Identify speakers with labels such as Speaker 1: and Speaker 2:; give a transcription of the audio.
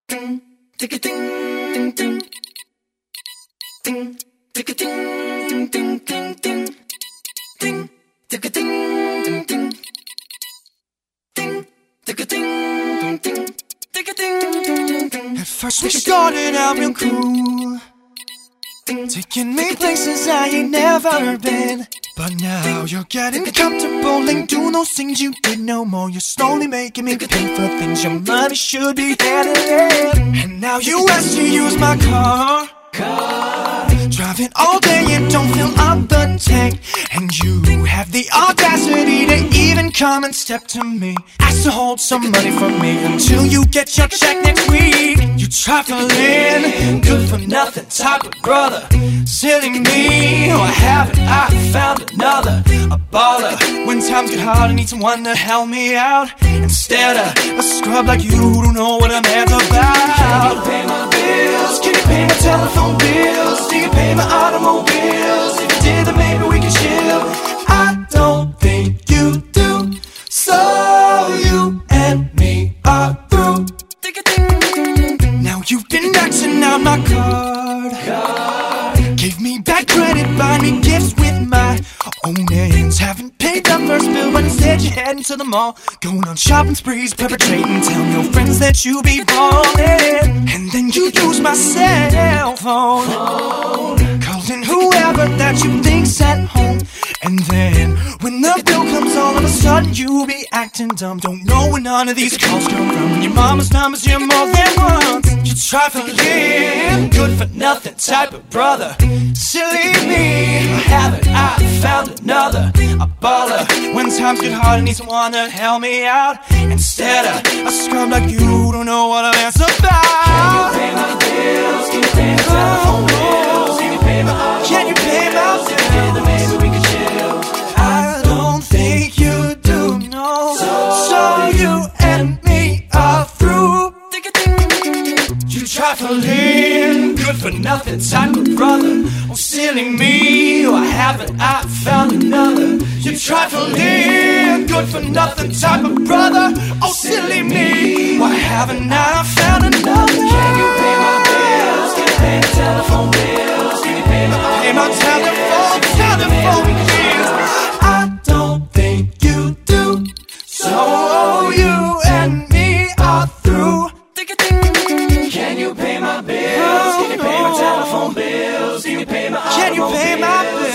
Speaker 1: At first we started out real cool, taking me places I ain't never been. But now you're getting comfortable and do those things you did no more. You're slowly making me pay for things your money should be handling. And now you ask to use my car. Driving all day and don't fill up the tank. And you have the audacity to even come and step to me, ask to hold some money from me until you get your check next week. You trifling, good for nothing type of brother. Silly me, or haven't I found another? A baller, when times get hard I need someone to help me out, instead of a scrub like you who don't know what a man's about. Can you pay my bills? Can you pay my telephone bills? Do you pay my automobiles? If you did, then maybe we can chill. I don't think you do, so you and me are through. Now you've been maxing out my card. Gave me bad credit, buy me gifts with my own names. Haven't paid the first bill, but instead you're heading to the mall, going on shopping sprees, perpetrating, telling your friends that you be ballin'. And then you use my cell phone, calling whoever that you think's at home. And then when the bill comes, all of a sudden you be acting dumb. Don't know where none of these calls come from, when your mama's numbers here more than once. You trifling, good for nothing type of brother. Silly me, haven't I found another? A baller, when times get hard I need someone to help me out, instead of a scrub like you who don't know what a man's about. Can you pay my bills? Can you pay my telephone bills? Can you pay my auto? Can you pay my bills? Then maybe we can chill. I don't think you do, no. So you and me are through. You trifling, good for nothing type of brother. Oh, silly me, or haven't I found another? You trifling, good for nothing type of brother. Oh, silly me, why haven't I found another? Can you pay my bills? Can you pay my telephone bills? Can you pay my telephone bills? I don't think you do, so you and me are through. Can you pay my bills? Can you pay my telephone bills? Can you pay my auto? Can you pay my bills?